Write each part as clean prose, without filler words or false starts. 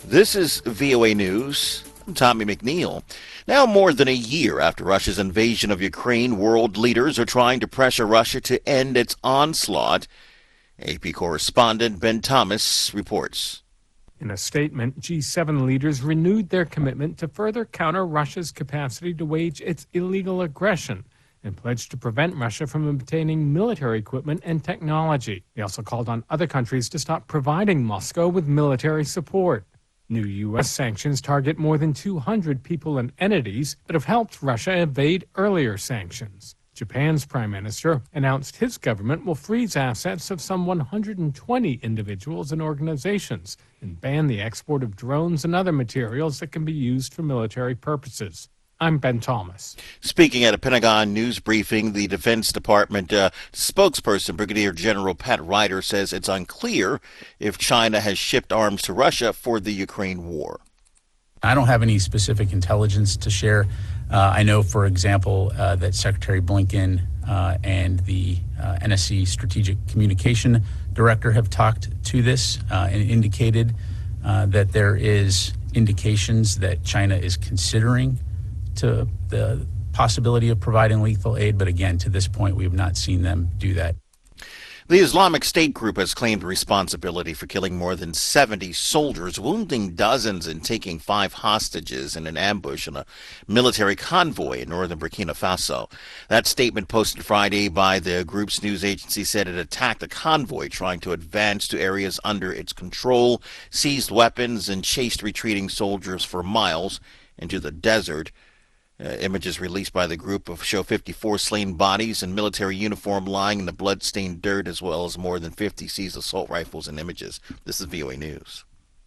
This is VOA News. I'm Tommy McNeil. Now, more than a year after Russia's invasion of Ukraine, world leaders are trying to pressure Russia to end its onslaught. AP correspondent Ben Thomas reports. In a statement, G7 leaders renewed their commitment to further counter Russia's capacity to wage its illegal aggression and pledged to prevent Russia from obtaining military equipment and technology. They also called on other countries to stop providing Moscow with military support. New U.S. sanctions target more than 200 people and entities that have helped Russia evade earlier sanctions. Japan's prime minister announced his government will freeze assets of some 120 individuals and organizations and ban the export of drones and other materials that can be used for military purposes. I'm Ben Thomas. Speaking at a Pentagon news briefing, the Defense Department spokesperson, Brigadier General Pat Ryder, says it's unclear if China has shipped arms to Russia for the Ukraine war. I don't have any specific intelligence to share. I know, for example, that Secretary Blinken and the NSC Strategic Communication Director have talked to this and indicated that there is indications that China is considering to the possibility of providing lethal aid. But again, to this point, we have not seen them do that. The Islamic State group has claimed responsibility for killing more than 70 soldiers, wounding dozens, and taking 5 hostages in an ambush on a military convoy in northern Burkina Faso. That statement posted Friday by the group's news agency said it attacked a convoy trying to advance to areas under its control, seized weapons, and chased retreating soldiers for miles into the desert. Images released by the group show 54 slain bodies in military uniform lying in the blood-stained dirt, as well as more than 50 seized assault rifles and images. This is VOA News.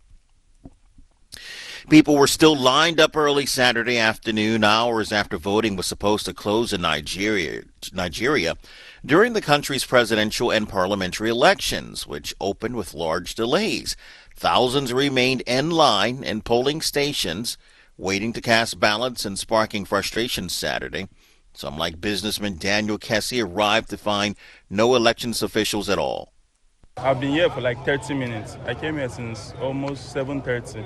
People were still lined up early Saturday afternoon, hours after voting was supposed to close in Nigeria during the country's presidential and parliamentary elections, which opened with large delays. Thousands remained in line in polling stations, waiting to cast ballots and sparking frustration Saturday. Some, like businessman Daniel Kessie, arrived to find no elections officials at all. I've been here for like 30 minutes. I came here since almost 7:30.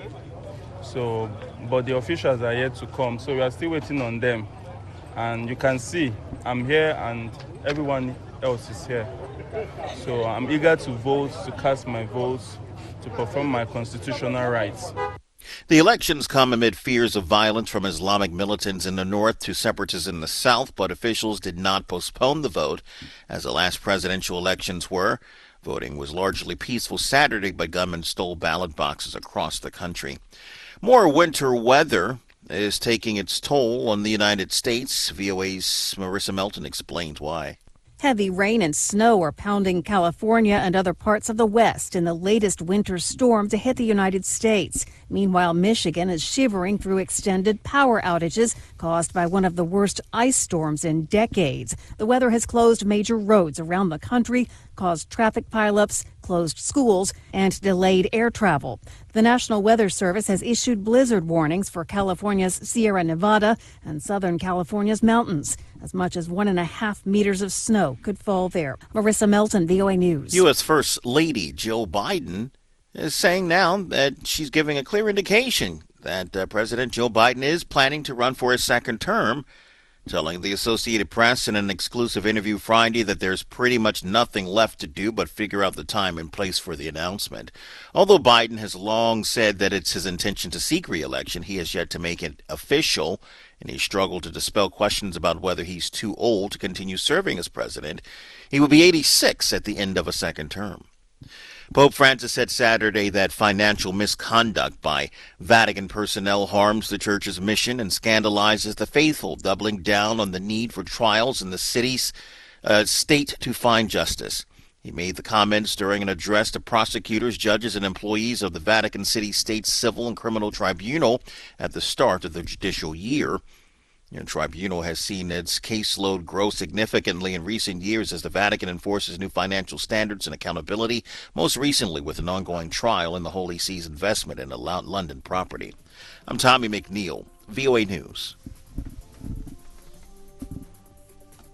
But the officials are yet to come, so we are still waiting on them. And you can see I'm here and everyone else is here. So I'm eager to vote, to cast my votes, to perform my constitutional rights. The elections come amid fears of violence from Islamic militants in the north to separatists in the south, but officials did not postpone the vote, as the last presidential elections were. Voting was largely peaceful Saturday, but gunmen stole ballot boxes across the country. More winter weather is taking its toll on the United States. VOA's Marissa Melton explains why. Heavy rain and snow are pounding California and other parts of the West in the latest winter storm to hit the United States. Meanwhile, Michigan is shivering through extended power outages caused by one of the worst ice storms in decades. The weather has closed major roads around the country, caused traffic pileups, closed schools, and delayed air travel. The National Weather Service has issued blizzard warnings for California's Sierra Nevada and Southern California's mountains. As much as 1.5 meters of snow could fall there. Marissa Melton, VOA News. U.S. First Lady Jill Biden is saying now that she's giving a clear indication that President Joe Biden is planning to run for a second term, telling the Associated Press in an exclusive interview Friday that there's pretty much nothing left to do but figure out the time and place for the announcement. Although Biden has long said that it's his intention to seek re-election, he has yet to make it official, and he struggled to dispel questions about whether he's too old to continue serving as president. He will be 86 at the end of a second term. Pope Francis said Saturday that financial misconduct by Vatican personnel harms the church's mission and scandalizes the faithful, doubling down on the need for trials in the city's state to find justice. He made the comments during an address to prosecutors, judges, and employees of the Vatican City State Civil and Criminal Tribunal at the start of the judicial year. The tribunal has seen its caseload grow significantly in recent years as the Vatican enforces new financial standards and accountability, most recently with an ongoing trial in the Holy See's investment in a London property. I'm Tommy McNeil, VOA News.